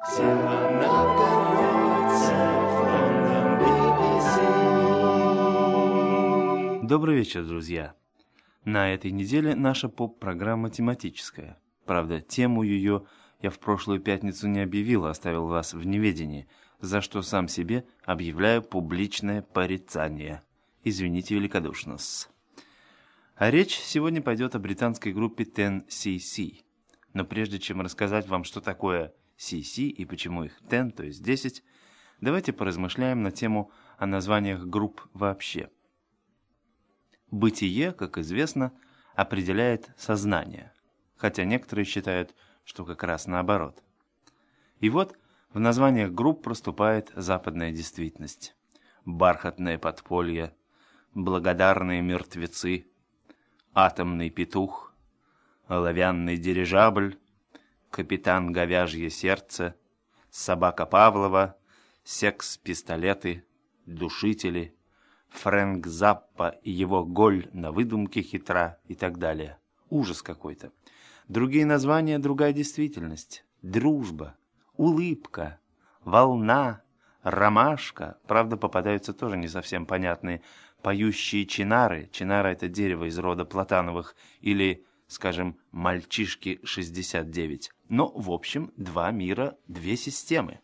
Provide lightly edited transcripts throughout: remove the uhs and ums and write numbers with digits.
Добрый вечер, друзья! На этой неделе наша поп-программа тематическая. Правда, тему ее я в прошлую пятницу не объявил, а оставил вас в неведении, за что сам себе объявляю публичное порицание. Извините великодушно-с. А речь сегодня пойдет о британской группе 10cc. Но прежде чем рассказать вам, что такое CC и почему их 10, то есть 10, давайте поразмышляем на тему о названиях групп вообще. Бытие, как известно, определяет сознание, хотя некоторые считают, что как раз наоборот. И вот в названиях групп проступает западная действительность. Бархатное подполье, благодарные мертвецы, атомный петух, оловянный дирижабль, капитан говяжье сердце, собака Павлова, секс-пистолеты, душители, Фрэнк Заппа и его голь на выдумке хитра и так далее. Ужас какой-то. Другие названия, другая действительность. Дружба, улыбка, волна, ромашка. Правда, попадаются тоже не совсем понятные. Поющие чинары. Чинара — это дерево из рода платановых. Или, скажем, мальчишки 69. Но, в общем, два мира, две системы.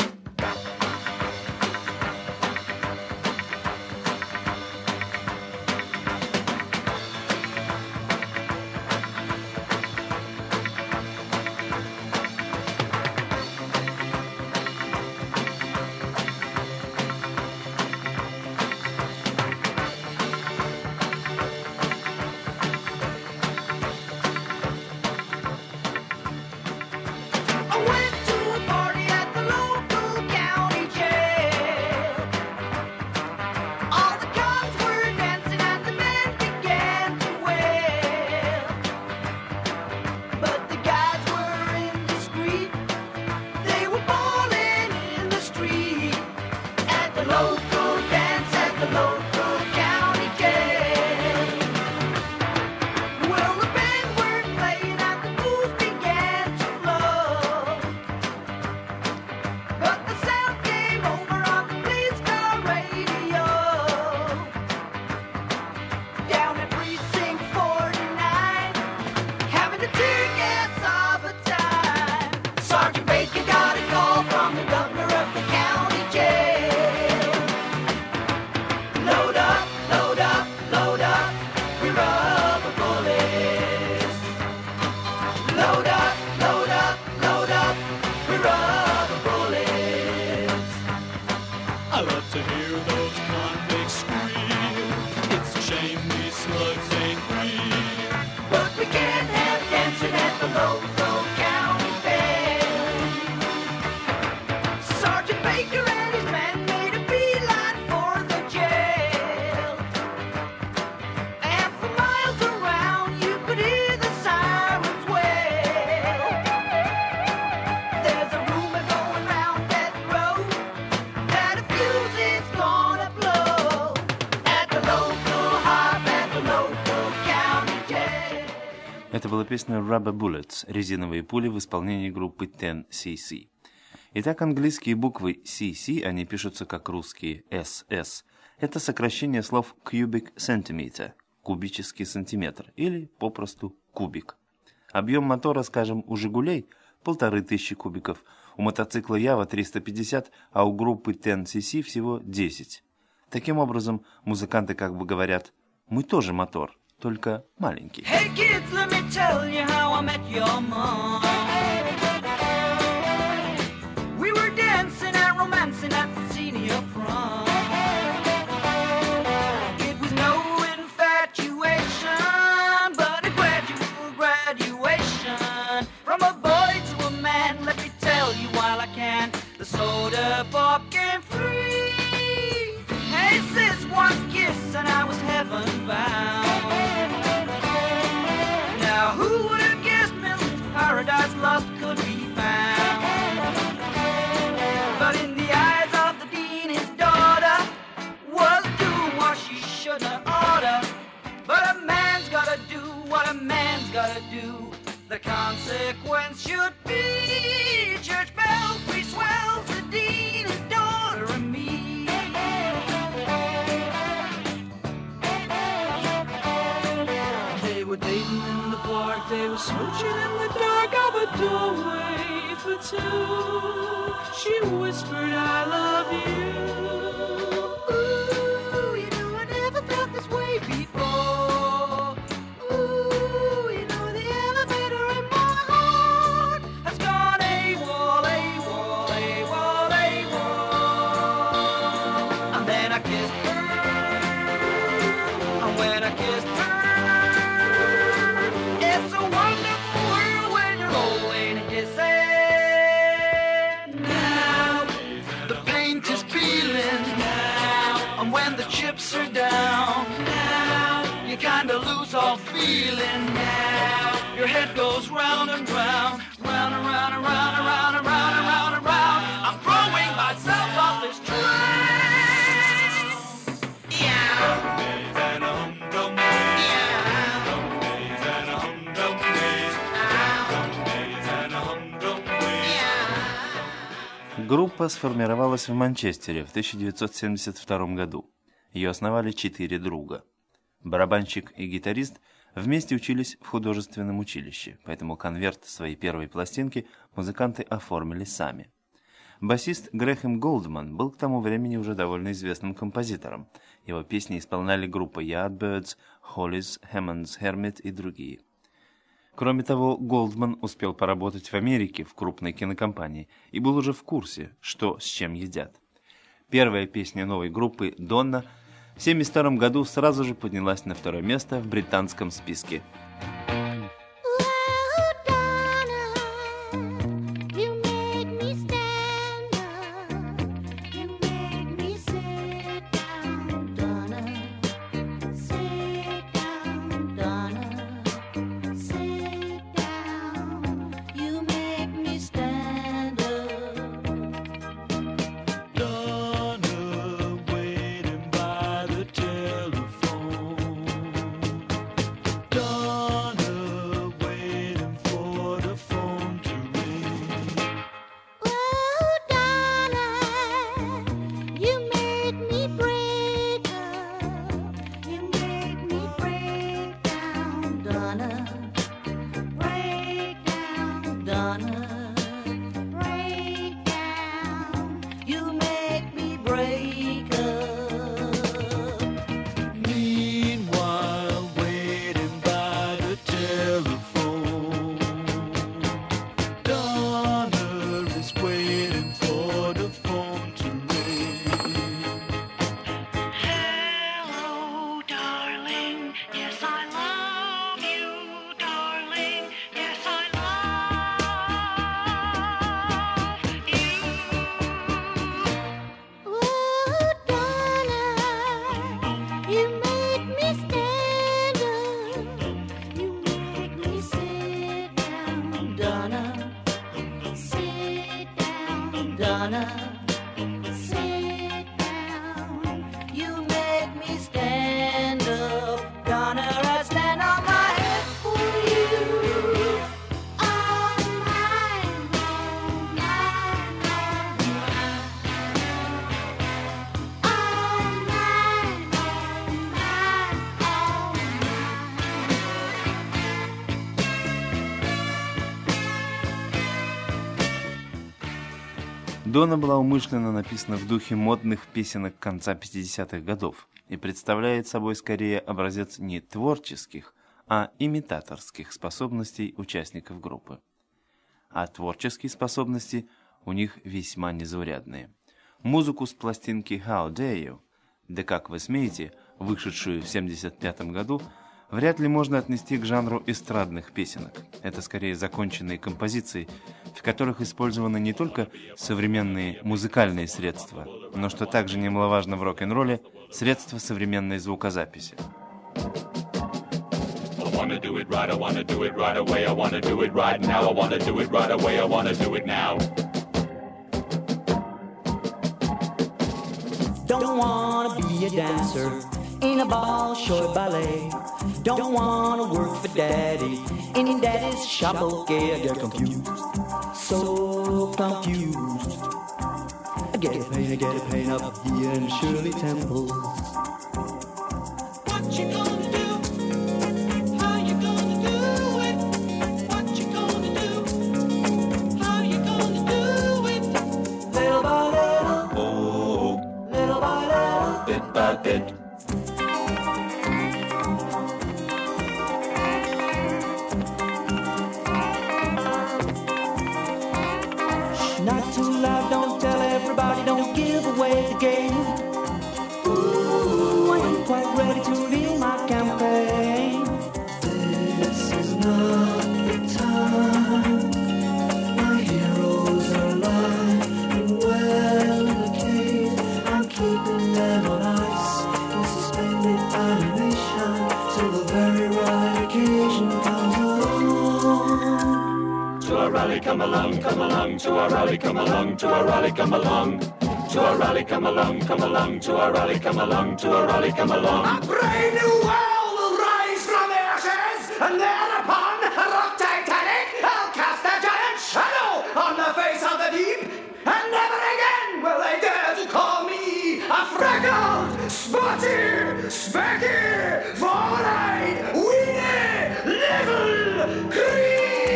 Это была песня Rubber Bullets, резиновые пули в исполнении группы 10cc. Итак, английские буквы CC, они пишутся как русские SS. Это сокращение слов cubic centimeter, кубический сантиметр, или попросту кубик. Объем мотора, скажем, у «Жигулей» 1500 кубиков, у мотоцикла Ява 350, а у группы 10cc всего 10. Таким образом, музыканты как бы говорят: мы тоже мотор, только маленький. Hey kids, let me tell you how I met your mom. We were dancing and romancing at the senior prom. It was no infatuation, but a gradual graduation. From a boy to a man, let me tell you while I can, the soda pop came free. Hey sis, one kiss and I was heaven bound. Who would have guessed Milton's Paradise Lost could be found? But in the eyes of the dean, his daughter was doing what she should have oughta. But a man's gotta do what a man's gotta do. The consequence should be church bells. in the dark of a doorway for two. She whispered, I love you. Ooh, you know I never felt this way before. Ooh, you know the elevator in my heart has gone AWOL, AWOL, AWOL, AWOL. And then I kissed her, and when I kissed her, it's a wonderful world when you're holding and kissing. Now the paint is peeling now, and when the chips are down now, you kinda lose all feeling now. Your head goes round and round, round and round and round and round and round and round and round. I'm throwing myself off this train. Yeah. Группа сформировалась в Манчестере в 1972 году. Ее основали 4 друга. Барабанщик и гитарист вместе учились в художественном училище, поэтому конверт своей первой пластинки музыканты оформили сами. Басист Грэхэм Голдман был к тому времени уже довольно известным композитором. Его песни исполняли группы Yardbirds, Hollies, Hammond's Hermit и другие. Кроме того, Голдман успел поработать в Америке в крупной кинокомпании и был уже в курсе, что с чем едят. Первая песня новой группы «Донна» в 1972 году сразу же поднялась на 2-е место в британском списке. «Донна» была умышленно написана в духе модных песенок конца 50-х годов и представляет собой скорее образец не творческих, а имитаторских способностей участников группы. А творческие способности у них весьма незаурядные. Музыку с пластинки «How Dare You», «Да как вы смеете», вышедшую в 1975 году, вряд ли можно отнести к жанру эстрадных песенок. Это скорее законченные композиции, в которых использованы не только современные музыкальные средства, но, что также немаловажно в рок-н-ролле, средства современной звукозаписи. Don't wanna be a dancer in a Bolshoi ballet. Don't wanna work for daddy in daddy's shop. Okay, I get confused, so confused. I get a pain up here in Shirley Temple. What you gonna do? How you gonna do it? What you bit. Not too loud, don't tell everybody, don't give away the game. Ooh, I ain't quite ready to reveal my campaign. This is not the time. My heroes are alive and well in the cave. I'm keeping them on ice in suspended animation till the very right occasion comes along. To a rally, come along, come along. To a rally, come along. To a rally, come along. To a rally, come along, come along. To a rally, come along. To a rally, come along. A brave new world will rise from the ashes, and thereupon, rock Titanic, I'll cast a giant shadow on the face of the deep, and never again will they dare to call me a freckled, spotty, specky, four-eyed, weedy, little creep.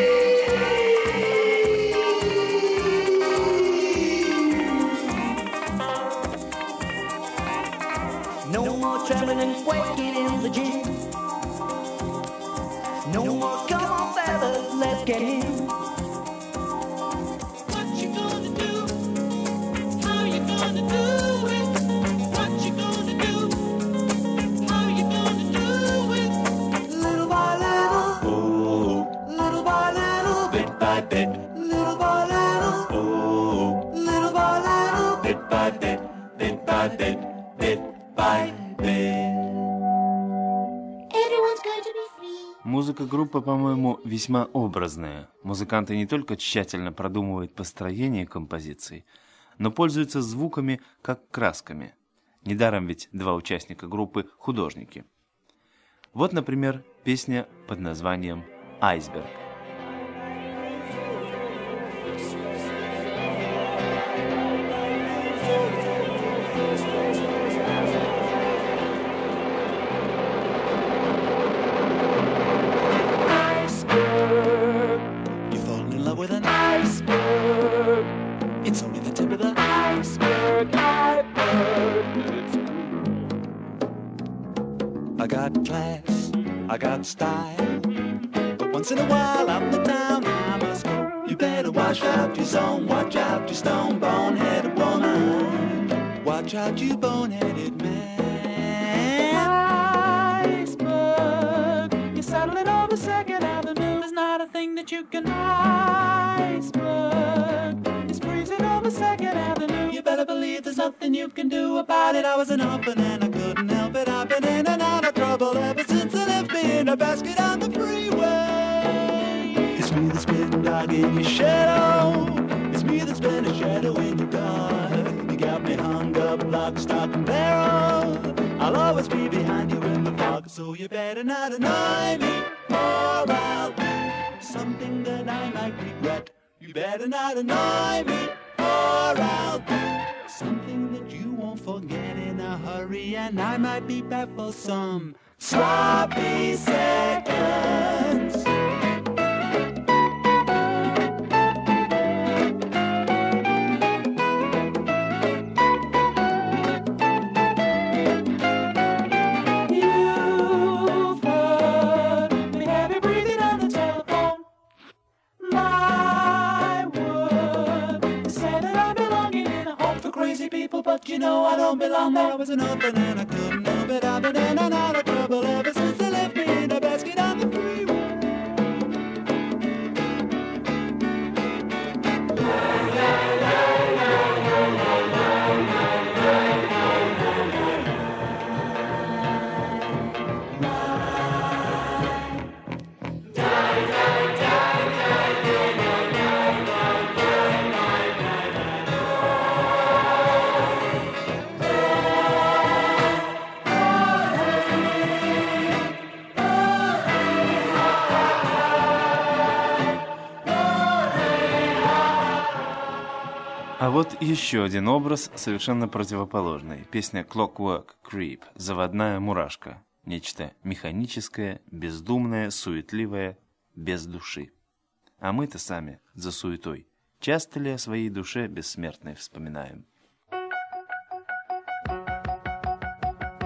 No more trembling and quaking in the gym. No more, come on, fellas, let's get in. What you gonna do? How you gonna do it? What you gonna do? How you gonna do it? Little by little, Oh, little by little, bit by bit. little by little, Oh, little by little. bit by bit, bit by bit, bit by bit. Everyone's going to be free. Музыка группы, по-моему, весьма образная. Музыканты не только тщательно продумывают построение композиций, но пользуются звуками как красками. Недаром ведь два участника группы – художники. Вот, например, песня под названием «Айсберг». You fall in love with an iceberg. It's only the tip of the iceberg. I got class, I got style, but once in a while out in the town I must go. You better watch out your zone, watch out your stone boneheaded woman. Watch out you boneheaded man. Iceberg, you're settling over Second Avenue. There's not a thing that you can iceberg. It's freezing over Second Avenue. You better believe there's nothing you can do about it. I was an orphan and I couldn't help it. I've been in and out of trouble ever since they left me in a basket on the freeway. It's me that's been dog in your shadow. It's me that's been a shadow in your dark. You got me hung up, lock, stock, and barrel. I'll always be behind you in the fog, so you better not annoy me, or I'll do something that I might regret. You better not annoy me, or I'll do something that you won't forget in a hurry, and I might be back for some sloppy seconds. You've heard me heavy breathing on the telephone. My word, they say that I belong in a home for crazy people, but you know I don't belong there. I was an orphan and I couldn't help it. I've been in and out of trouble ever since they left me in a basket on the freeway. А вот еще один образ, совершенно противоположный. Песня Clockwork Creep, заводная мурашка. Нечто механическое, бездумное, суетливое, без души. А мы-то сами за суетой. Часто ли о своей душе бессмертной вспоминаем?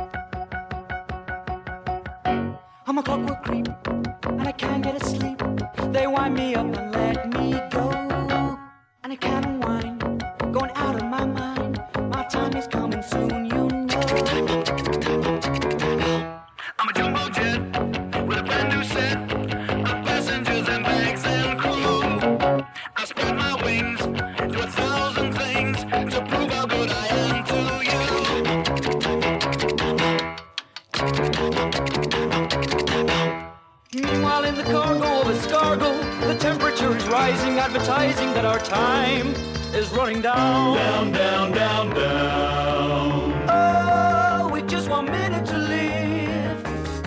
I'm a clockwork creep, and I can't get asleep. They wind me up and let me go, and I can't unwind, going out of my mind. My time is coming soon, you know. I'm a jumbo jet with a brand new set of passengers and bags and crew. I spread my wings to 1,000 things to prove how good I am to you. Meanwhile, in the cargo of a Scargo, the temperature is rising, advertising that our time is running down. Down, down, down, down. Oh, with just 1 minute to live.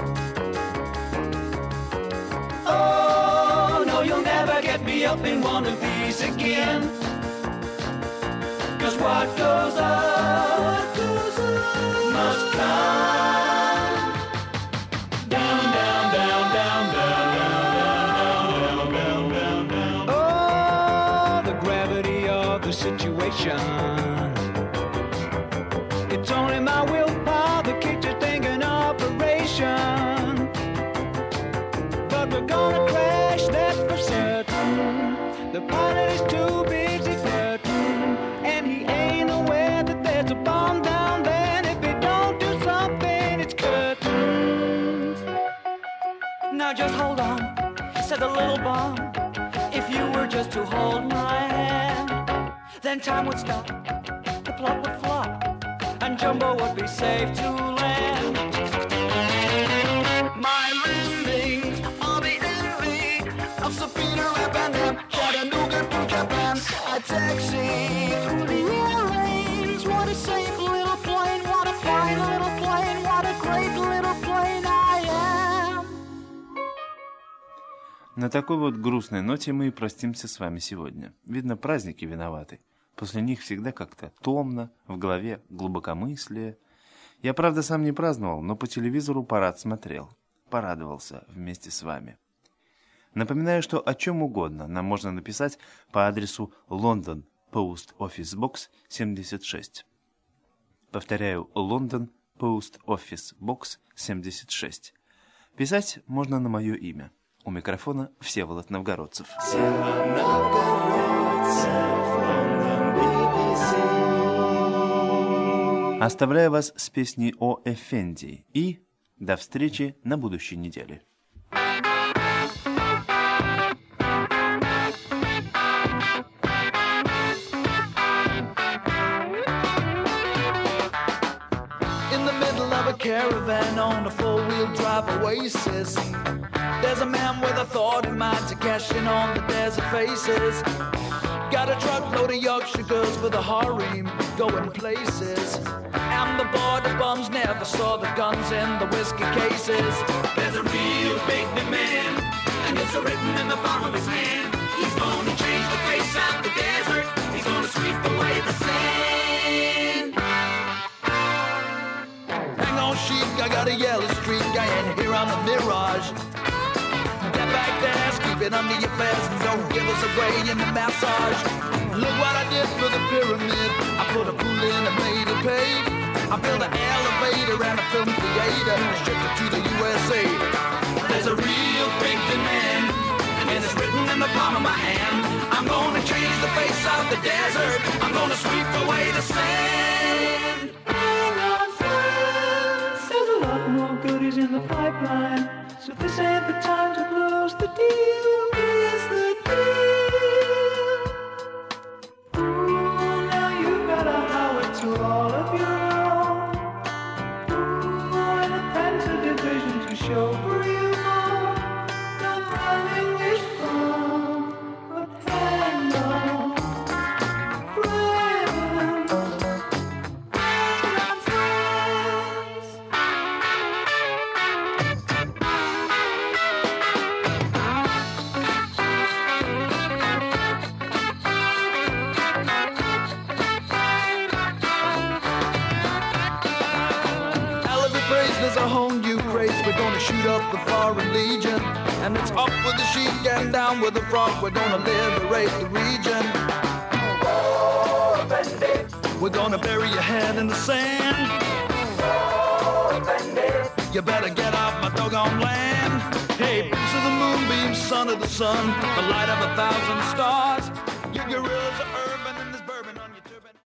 Oh, no, you'll never get me up in one of these again. 'Cause what goes up must come Down, down, down, down, down, down, down, down, down, down. Oh, the gravity of the situation. It's only my willpower that keeps this thing in operation. But we're gonna crash, that's for certain. The pilot is too busy flirting, and he ain't aware that there's a bomb down there. And if he don't do something, it's curtains. Now just hold on, said the little bomb. If you were just to hold my hand, then time would stop, the plot would flop, and Jumbo would be safe to land. My landings are the envy of Safina Rapanam, Chattanooga to Japan. I taxi through the airlanes. What a safe little plane, what a fine little plane, what a great little plane I am. На такой вот грустной ноте мы и простимся с вами сегодня. Видно, праздники виноваты. После них всегда как-то томно, в голове глубокомыслие. Я, правда, сам не праздновал, но по телевизору парад смотрел. Порадовался вместе с вами. Напоминаю, что о чем угодно нам можно написать по адресу London Post Office Box 76. Повторяю, London Post Office Box 76. Писать можно на мое имя. У микрофона Всеволод Новгородцев. Оставляю вас с песней о Эфенди и до встречи на будущей неделе. In the middle of a caravan on a four-wheel drive oasis, there's a man with a thought in mind to cash in on the desert faces. Got a truckload of Yorkshire girls for the harem going places, and the border bums never saw the guns in the whiskey cases. There's a real big demand, and it's written in the palm of his hand. He's gonna change the face of the desert. He's gonna sweep away the sand. Hang on, sheep, I got a yellow streak. I ain't here on the Mirage. Get back there, keep it under your vest, and don't give us away in the massage. Look what I did for the pyramid. I put a pool in and made it pay. I built an elevator and a film theater, shipped it to the USA. There's a real big demand, and it's written in the palm of my hand. I'm gonna change the face of the desert. I'm gonna sweep away the sand. There's a lot more goodies in the pipeline, so this ain't the time to close the deal. Is the deal? Ooh, now you've got a howitzer all of your own. Ooh, and a Panther division to show for you more. Not running wish from, but hang on, friends. Hang on, friends. There's a whole new craze. We're gonna shoot up the Foreign Legion, and it's up with the sheep and down with the frog. We're gonna liberate the region. We're gonna bury your head in the sand. You better get off my doggone land. under the sun, the light of 1,000 stars. Your gorillas are urban and there's